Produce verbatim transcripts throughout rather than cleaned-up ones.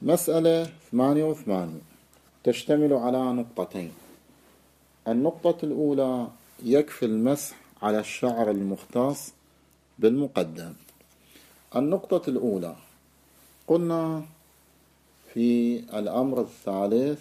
مسألة ثمانية وثمانين تشتمل على نقطتين. النقطة الأولى: يكفي المسح على الشعر المختص بالمقدم. النقطة الأولى قلنا في الأمر الثالث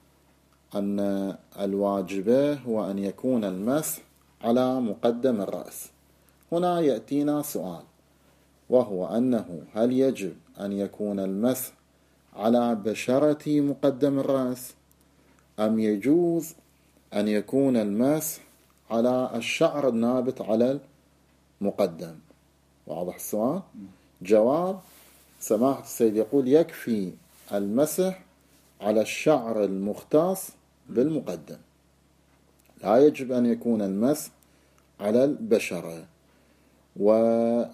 أن الواجب هو أن يكون المسح على مقدم الرأس. هنا يأتينا سؤال، وهو أنه هل يجب أن يكون المسح على بشرة مقدم الرأس أم يجوز أن يكون المسح على الشعر النابت على المقدم؟ واضح السؤال؟ جواب سماحة السيد يقول يكفي المسح على الشعر المختص بالمقدم، لا يجب أن يكون المسح على البشرة. وهذا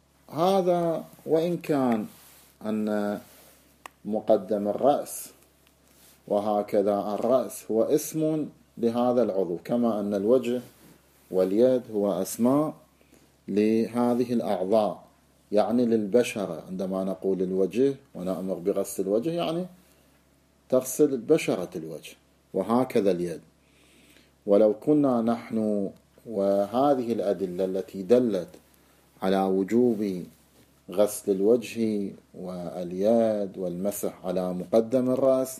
وإن كان أن مقدم الرأس وهكذا الرأس هو اسم لهذا العضو، كما أن الوجه واليد هو أسماء لهذه الأعضاء، يعني للبشرة. عندما نقول الوجه ونأمر بغسل الوجه يعني تغسل بشرة الوجه، وهكذا اليد. ولو كنا نحن وهذه الأدلة التي دلت على وجوب غسل الوجه واليد والمسح على مقدم الرأس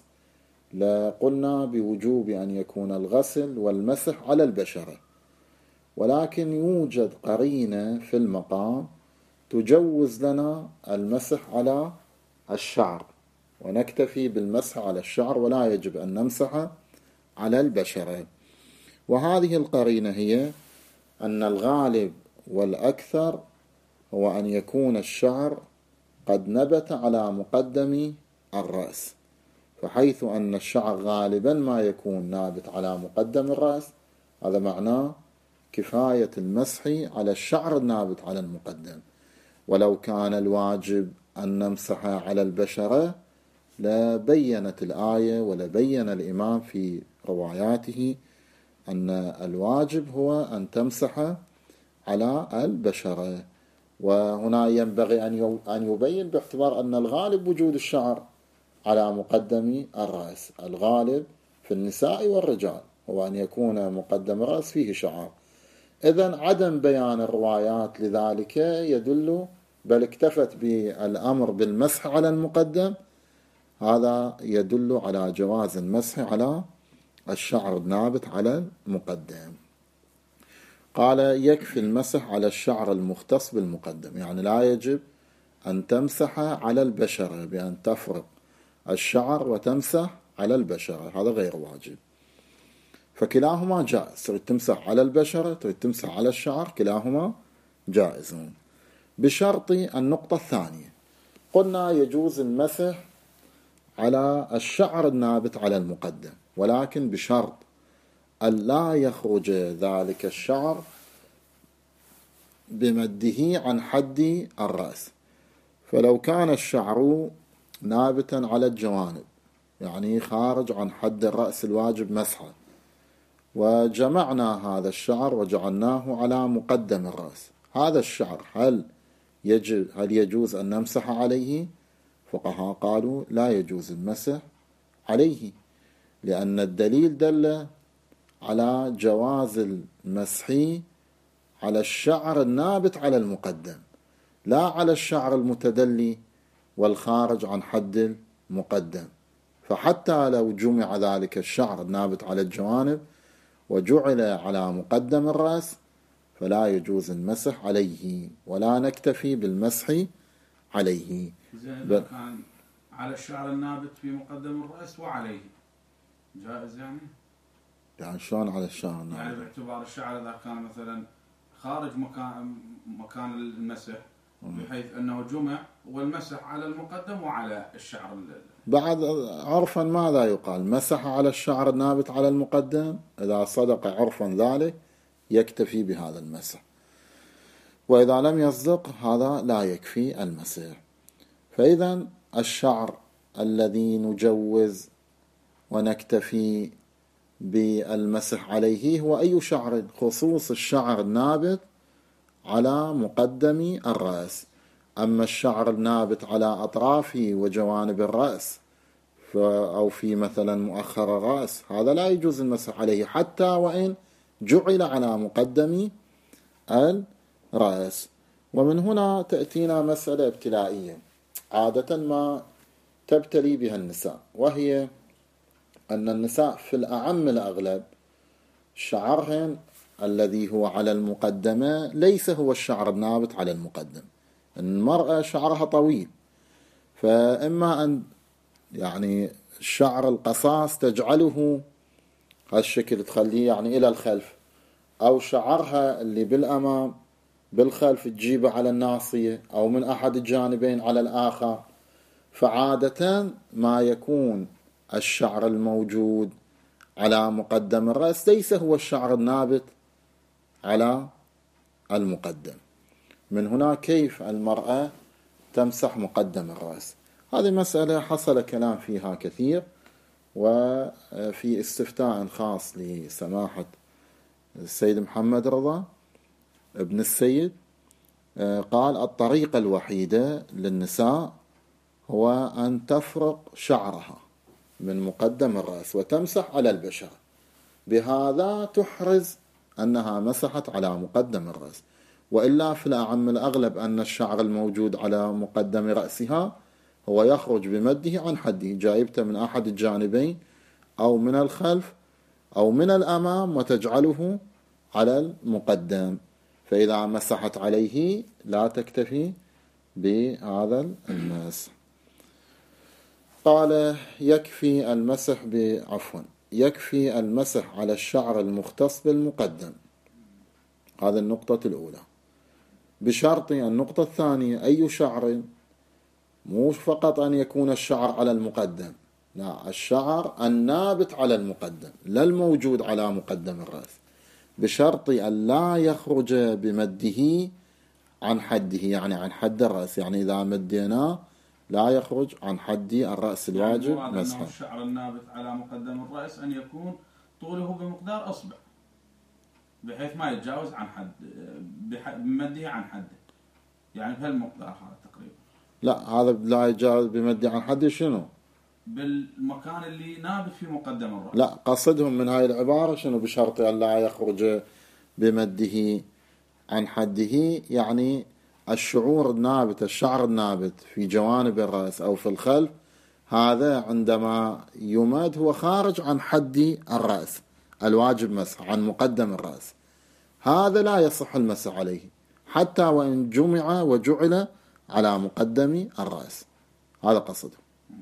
لقلنا بوجوب أن يكون الغسل والمسح على البشرة، ولكن يوجد قرينة في المقام تجوز لنا المسح على الشعر، ونكتفي بالمسح على الشعر ولا يجب أن نمسح على البشرة. وهذه القرينة هي أن الغالب والأكثر هو أن يكون الشعر قد نبت على مقدم الرأس، فحيث أن الشعر غالبا ما يكون نابت على مقدم الرأس، هذا معناه كفاية المسح على الشعر النابت على المقدم. ولو كان الواجب أن نمسح على البشرة لبينت الآية ولبين الإمام في رواياته أن الواجب هو أن تمسح على البشرة. وهنا ينبغي أن يبين باعتبار أن الغالب وجود الشعر على مقدم الرأس، الغالب في النساء والرجال هو أن يكون مقدم الرأس فيه شعر. إذن عدم بيان الروايات لذلك يدل، بل اكتفت بالأمر بالمسح على المقدم، هذا يدل على جواز المسح على الشعر النابت على المقدم. قال يكفي المسح على الشعر المختص بالمقدم، يعني لا يجب أن تمسح على البشرة بأن تفرق الشعر وتمسح على البشرة، هذا غير واجب. فكلاهما جائز، تريد تمسح على البشرة تريد تمسح على الشعر، كلاهما جائزون، بشرط النقطة الثانية قلنا يجوز المسح على الشعر النابت على المقدم، ولكن بشرط أن لا يخرج ذلك الشعر بمده عن حد الرأس. فلو كان الشعر نابتا على الجوانب يعني خارج عن حد الرأس الواجب مسحه، وجمعنا هذا الشعر وجعلناه على مقدم الرأس، هذا الشعر هل يجب هل يجوز أن نمسح عليه؟ فقهاء قالوا لا يجوز المسح عليه، لأن الدليل دل على جواز المسح على الشعر النابت على المقدم، لا على الشعر المتدلي والخارج عن حد المقدم. فحتى لو جمع ذلك الشعر النابت على الجوانب وجعل على مقدم الرأس فلا يجوز المسح عليه، ولا نكتفي بالمسح عليه. إذا كان على الشعر النابت في مقدم الرأس وعليه جائز يعني؟ يعني شلون على الشعر النابت؟ يعني باعتبار الشعر إذا كان مثلا خارج مكان مكان المسح بحيث أنه جمع والمسح على المقدم وعلى الشعر بعد عرفا ماذا يقال؟ مسح على الشعر النابت على المقدم، إذا صدق عرفا ذلك يكتفي بهذا المسح، وإذا لم يصدق هذا لا يكفي المسح. فإذا الشعر الذي نجوز ونكتفي بالمسح عليه هو أي شعر؟ خصوص الشعر النابت على مقدم الرأس. أما الشعر النابت على أطرافه وجوانب الرأس أو في مثلا مؤخر الرأس هذا لا يجوز المسح عليه حتى وإن جعل على مقدم الرأس. ومن هنا تأتينا مسألة ابتلائية عادة ما تبتلي بها النساء، وهي أن النساء في الأعم الأغلب شعرهن الذي هو على المقدمة ليس هو الشعر النابت على المقدم. المرأة شعرها طويل، فإما أن يعني الشعر القصاص تجعله هالشكل تخليه يعني إلى الخلف، أو شعرها اللي بالأمام بالخلف تجيبه على الناصية أو من أحد الجانبين على الآخر. فعادة ما يكون الشعر الموجود على مقدم الرأس ليس هو الشعر النابت على المقدم. من هنا كيف المرأة تمسح مقدم الرأس؟ هذه مسألة حصل كلام فيها كثير، وفي استفتاء خاص لسماحة السيد محمد رضا ابن السيد قال الطريقة الوحيدة للنساء هو أن تفرق شعرها من مقدم الرأس وتمسح على البشرة، بهذا تحرز أنها مسحت على مقدم الرأس. وإلا في الأعم الأغلب أن الشعر الموجود على مقدم رأسها هو يخرج بمده عن حده، جايبته من أحد الجانبين أو من الخلف أو من الأمام وتجعله على المقدم، فإذا مسحت عليه لا تكتفي بهذا المسح. قال يكفي المسح بعفوا يكفي المسح على الشعر المختص بالمقدم. هذا النقطة الأولى. بشرط النقطة الثانية أي شعر، مو فقط أن يكون الشعر على المقدم، لا، الشعر النابت على المقدم لا الموجود على مقدم الرأس، بشرط أن لا يخرج بمده عن حده، يعني عن حد الرأس، يعني إذا مديناه لا يخرج عن حد الرأس الواجب يعني مسحه. الشعر النابت على مقدم الرأس أن يكون طوله بمقدار أصبع بحيث ما يتجاوز عن حد بمده عن حده، يعني بهالمقدار هذا تقريبا. لا، هذا لا يتجاوز بمده عن حد شنو؟ بالمكان اللي نابت في مقدم الرأس. لا، قصدهم من هاي العبارة شنو؟ بشرط أن لا يخرج بمده عن حده، يعني الشعور النابت الشعر النابت في جوانب الرأس أو في الخلف هذا عندما يمد هو خارج عن حد الرأس الواجب مسح عن مقدم الرأس، هذا لا يصح المسح عليه حتى وإن جمع وجعل على مقدم الرأس. هذا قصده.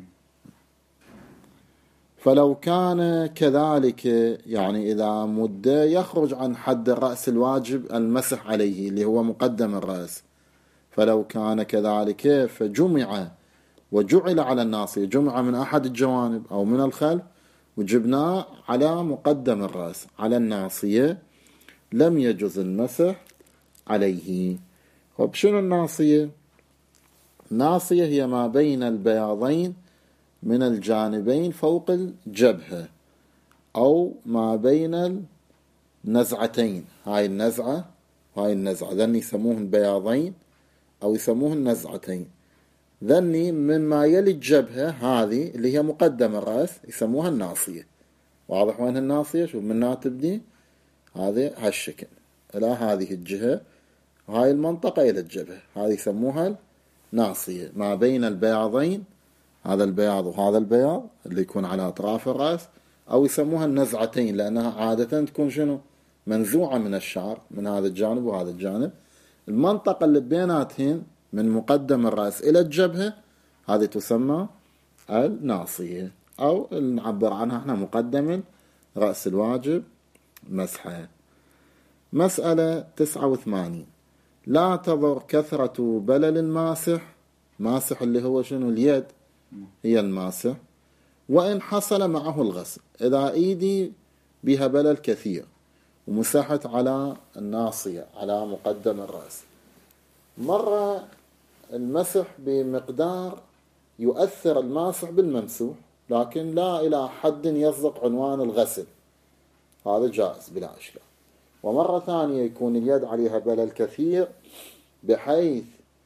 فلو كان كذلك، يعني إذا مد يخرج عن حد الرأس الواجب المسح عليه اللي هو مقدم الرأس، فلو كان كذلك فجمع وجعل على الناصية، جمع من أحد الجوانب أو من الخلف وجبناه على مقدم الرأس على الناصية، لم يجوز المسح عليه. وبشنو الناصية؟ الناصية هي ما بين البياضين من الجانبين فوق الجبهة، أو ما بين النزعتين، هاي النزعة وهاي النزعة، ذني يسموهن بياضين أو يسموهن نزعتين. ذني مما يلي الجبهة هذه اللي هي مقدم الرأس يسموها الناصية. واضح وين الناصية؟ شوف منها تبدي هذه هالشكل إلى هذه الجهة، وهاي المنطقة إلى الجبهة، هذه يسموها الناصية ما بين البياضين، هذا البياض وهذا البياض اللي يكون على أطراف الرأس، أو يسموها النزعتين لأنها عادة تكون شنو؟ منزوعة من الشعر من هذا الجانب وهذا الجانب. المنطقة اللي بيناتهن من مقدم الرأس إلى الجبهة هذه تسمى الناصية، أو نعبر عنها احنا مقدم رأس الواجب مسحه. مسألة تسعة وثمانين. لا تضر كثرة بلل الماسح، ماسح اللي هو شنو؟ اليد هي الماسح، وإن حصل معه الغسل. إذا إيدي بها بلل كثير ومسحت على الناصية على مقدم الرأس، مرة المسح بمقدار يؤثر الماسح بالممسوح لكن لا إلى حد يصدق عنوان الغسل، هذا جائز بلا إشكال. ومرة ثانية يكون اليد عليها بلل كثير بحيث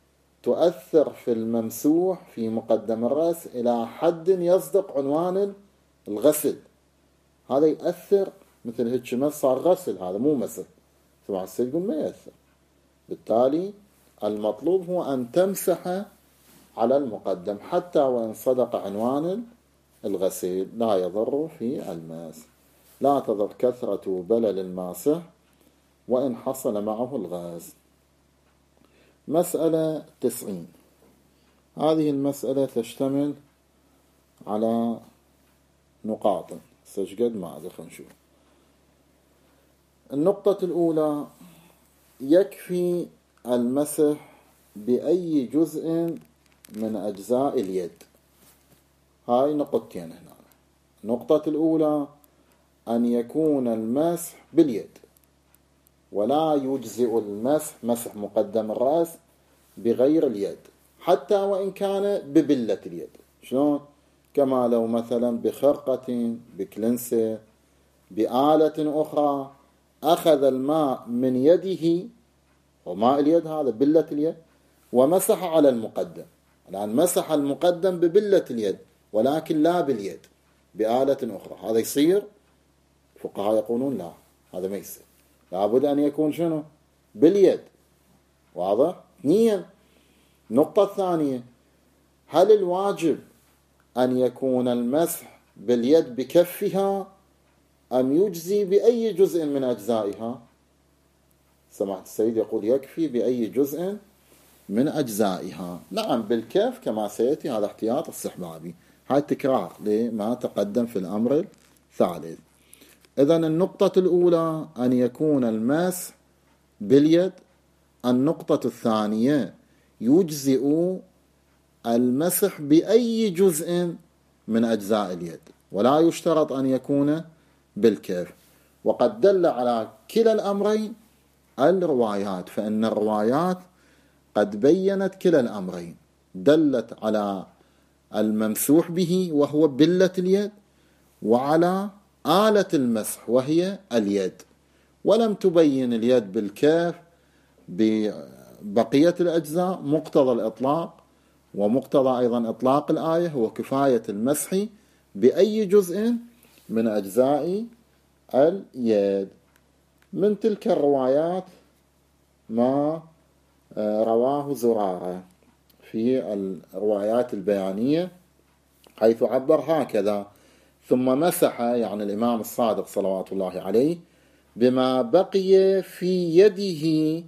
تؤثر في الممسوح في مقدم الرأس إلى حد يصدق عنوان الغسل. هذا يأثر مثل هيك مس صار غسل، هذا مو مسح. طبعا السيد ما يأثر. بالتالي المطلوب هو أن تمسح على المقدم حتى وإن صدق عنوان الغسيل، لا يضر في الماس. لا تضر كثرة بلل الماسح وإن حصل معه الغاز. مسألة تسعين. هذه المسألة تشتمل على نقاط سجد ما أدري خلينا نشوف. النقطة الأولى: يكفي المسح بأي جزء من أجزاء اليد. هاي نقطتين هنا. النقطة الأولى: أن يكون المسح باليد، ولا يجزئ المسح مسح مقدم الرأس بغير اليد حتى وإن كان ببلة اليد. شلون؟ كما لو مثلا بخرقة، بكلنسة، بآلة أخرى أخذ الماء من يده، وماء اليد هذا بلة اليد، ومسح على المقدم. الآن مسح المقدم ببلة اليد ولكن لا باليد، بآلة أخرى. هذا يصير؟ فقهاء يقولون لا، هذا ما يصير، لابد أن يكون شنو؟ باليد. واضح؟ اثنين. النقطة الثانية: هل الواجب أن يكون المسح باليد بكفها أم يجزي بأي جزء من أجزائها؟ سمعت السيد يقول يكفي بأي جزء من أجزائها. نعم بالكف كما سيأتي، هذا احتياط استحبابي. هاي تكرار لما تقدم في الأمر الثالث. إذن النقطة الأولى أن يكون المسح باليد. النقطة الثانية: يجزئ المسح بأي جزء من أجزاء اليد، ولا يشترط أن يكون بالكف. وقد دل على كلا الأمرين الروايات، فإن الروايات قد بينت كلا الأمرين، دلت على الممسوح به وهو بلة اليد، وعلى آلة المسح وهي اليد، ولم تبين اليد بالكاف ببقية الأجزاء. مقتضى الإطلاق ومقتضى أيضا إطلاق الآية هو كفاية المسح بأي جزء من أجزاء اليد. من تلك الروايات ما رواه زرارة في الروايات البيانية، حيث عبر هكذا: ثم مسح، يعني الإمام الصادق صلوات الله عليه، بما بقي في يده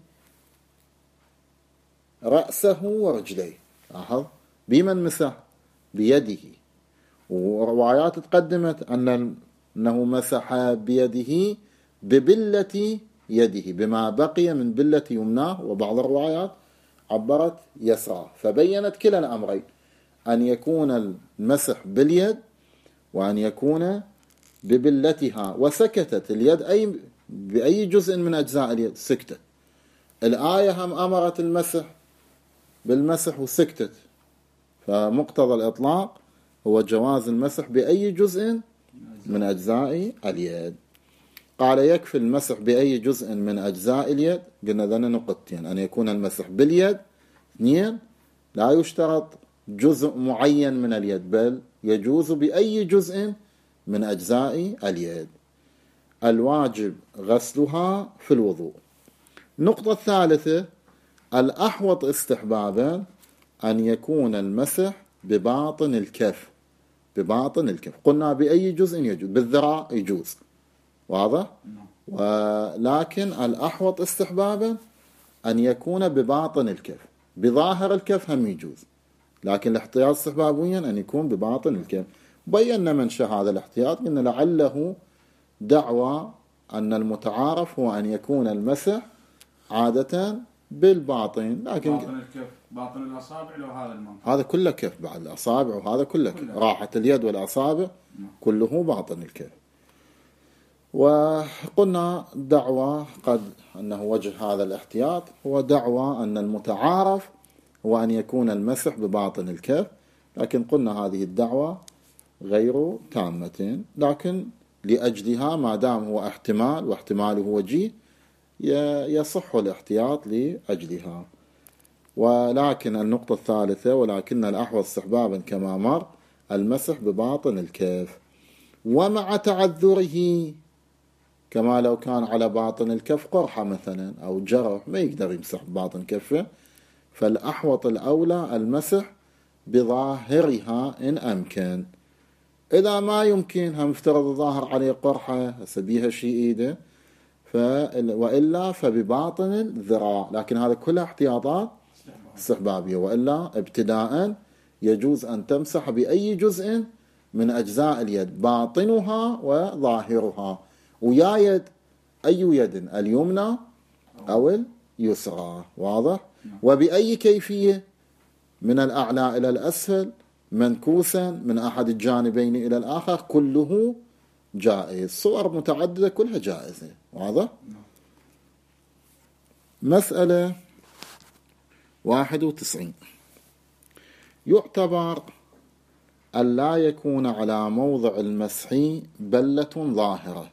رأسه ورجليه. لاحظ، بمن مسح؟ بيده. وروايات تقدمت أن أنه مسح بيده ببلة يده، بما بقي من بلة يمناه، وبعض الروايات عبرت يسراه. فبينت كلا الأمرين، أن يكون المسح باليد وأن يكون ببلتها. وسكتت اليد أي بأي جزء من أجزاء اليد، سكتت. الآية هم أمرت المسح بالمسح وسكتت. فمقتضى الإطلاق هو جواز المسح بأي جزء من أجزاء اليد. قال يكفي المسح بأي جزء من أجزاء اليد. قلنا ذنا نقطتين: أن يكون المسح باليد. اثنين: لا يشترط جزء معين من اليد، بل يجوز بأي جزء من أجزاء اليد. الواجب غسلها في الوضوء. النقطة الثالثة: الأحوط استحبابا أن يكون المسح بباطن الكف. بباطن الكف. قلنا بأي جزء يجوز، بالذراع يجوز، واضح؟ ولكن الأحوط استحبابا أن يكون بباطن الكف. بظاهر الكف هم يجوز، لكن الاحتياط استحبابيا أن يكون بباطن الكف. بينا منشأ هذا الاحتياط، إن لعله دعوى أن المتعارف هو أن يكون المسح عادة بالباطن، لكن باطن الكف، باطن الأصابع، لو هذا المنطق هذا كله كف بعد الأصابع، وهذا كله كف. راحة اليد والأصابع كله باطن الكف. وقلنا دعوى قد أنه وجه هذا الاحتياط هو دعوى أن المتعارف هو أن يكون المسح بباطن الكف، لكن قلنا هذه الدعوة غير تامة، لكن لأجلها ما دام هو احتمال واحتماله وجيه يصح الاحتياط لأجلها. ولكن النقطة الثالثة ولكن الأحوط استحبابا كما مر المسح بباطن الكف، ومع تعذره، كما لو كان على باطن الكف قرحة مثلا أو جرح ما يقدر يمسح بباطن كفه، فالأحوط الأولى المسح بظاهرها إن أمكن. إذا ما يمكن هم افترض الظاهر عليه قرحة سبيها شيء إيده وإلا فبباطن الذراع، لكن هذا كلها احتياطات استحبابية. وإلا ابتداء يجوز أن تمسح بأي جزء من أجزاء اليد باطنها وظاهرها، ويا يد أي يد، اليمنى أو اليسرى، واضح؟ وبأي كيفية، من الأعلى إلى الأسفل، منكوسا من أحد الجانبين إلى الآخر، كله جائز. صور متعددة كلها جائزة، واضح؟ مسألة واحد وتسعين، يعتبر أن لا يكون على موضع المسح بلة ظاهرة،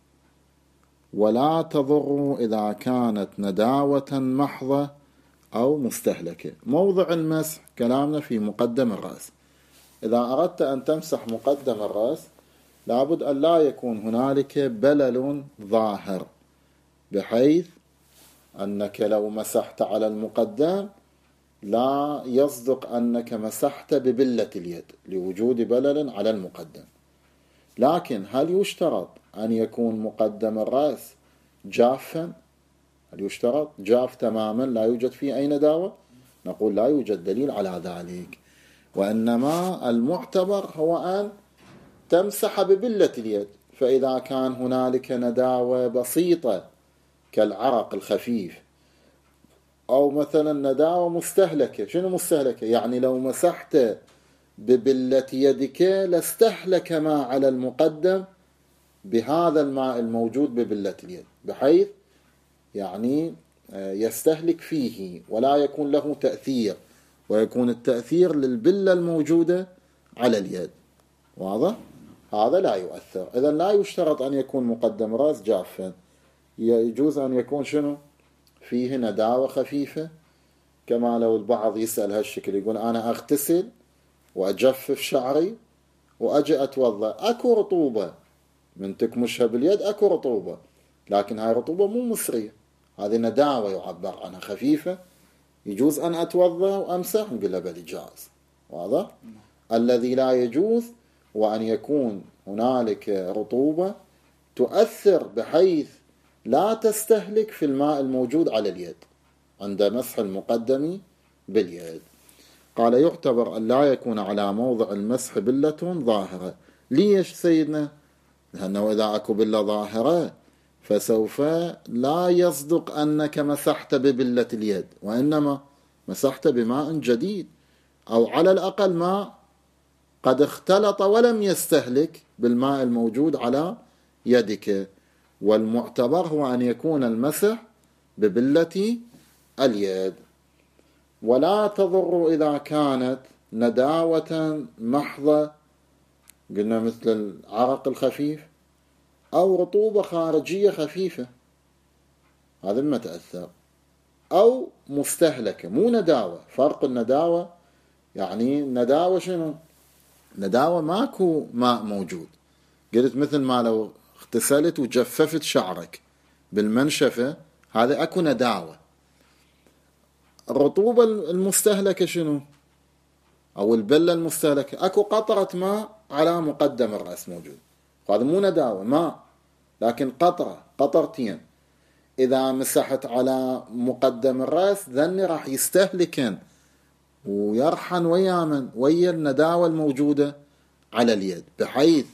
ولا تضر إذا كانت نداوة محضة أو مستهلكة. موضع المسح كلامنا في مقدم الرأس. إذا أردت أن تمسح مقدم الرأس لابد أن لا يكون هنالك بلل ظاهر، بحيث أنك لو مسحت على المقدم لا يصدق أنك مسحت ببلة اليد لوجود بلل على المقدم. لكن هل يشترط أن يكون مقدم الرأس جافا؟ هل يشترط جاف تماما لا يوجد فيه أي نداوة؟ نقول لا يوجد دليل على ذلك، وإنما المعتبر هو أن تمسح ببلة اليد. فإذا كان هنالك نداوة بسيطة كالعرق الخفيف، أو مثلا نداوة مستهلكة. شنو مستهلكة؟ يعني لو مسحت ببلة يدك لاستهلك ما على المقدم بهذا الماء الموجود ببلة اليد، بحيث يعني يستهلك فيه ولا يكون له تأثير، ويكون التأثير للبلة الموجودة على اليد، واضح؟ هذا لا يؤثر. إذا لا يشترط أن يكون مقدم رأس جافا، يجوز أن يكون شنو فيه نداوة خفيفة، كما لو البعض يسأل هالشكل يقول أنا أغتسل وأجفف شعري وأجي أتوضأ، أكو رطوبة من تكمشها باليد، أكو رطوبة، لكن هاي رطوبة مو مصرية، هذه نداوة يعبر عنها خفيفة، يجوز أن أتوضأ وأمسح؟ نقول له بل جائز، واضح؟ الذي لا يجوز وأن يكون هنالك رطوبة تؤثر بحيث لا تستهلك في الماء الموجود على اليد عند مسح المقدم باليد. قال يعتبر أن لا يكون على موضع المسح بلة ظاهرة. ليش سيدنا؟ لأنه إذا أكو بلة ظاهرة فسوف لا يصدق أنك مسحت ببلة اليد، وإنما مسحت بماء جديد، أو على الأقل ماء قد اختلط ولم يستهلك بالماء الموجود على يدك. والمعتبر هو أن يكون المسح ببلة اليد. ولا تضر إذا كانت نداوة محضة، قلنا مثل العرق الخفيف، أو رطوبة خارجية خفيفة، هذا ما تأثر، أو مستهلكة مو نداوة. فرق النداوة يعني نداوة شنو؟ نداوة ماكو ماء موجود، قلت مثل ما لو اغتسلت وجففت شعرك بالمنشفة، هذا أكو نداوة. الرطوبة المستهلكة شنو؟ أو البلة المستهلكة أكو قطرة ماء على مقدم الرأس موجود، هذا مو نداوة ماء، لكن قطرة قطرتين إذا مسحت على مقدم الرأس ذني راح يستهلكن ويرحن ويا من ويا النداوة الموجودة على اليد، بحيث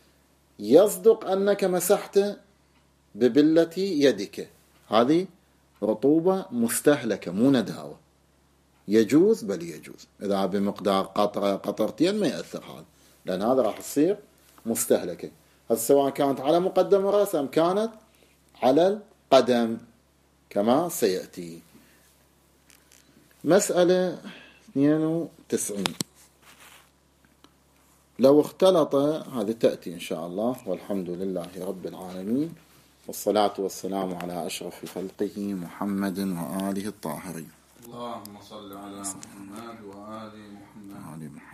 يصدق أنك مسحت ببلة يدك. هذه رطوبة مستهلكة مو نداوة، يجوز بل يجوز إذا بمقدار قطرة قطرتين ما يأثر هذا، لأن هذا راح يصير مستهلكة. هذا سواء كانت على مقدم الرأس أم كانت على القدم كما سيأتي. مسألة اثنين وتسعين، لو اختلط، هذه تأتي إن شاء الله، والحمد لله رب العالمين، والصلاة والسلام على أشرف خلقه محمد وآله الطاهرين. اللهم صل على محمد وآل محمد. آل محمد.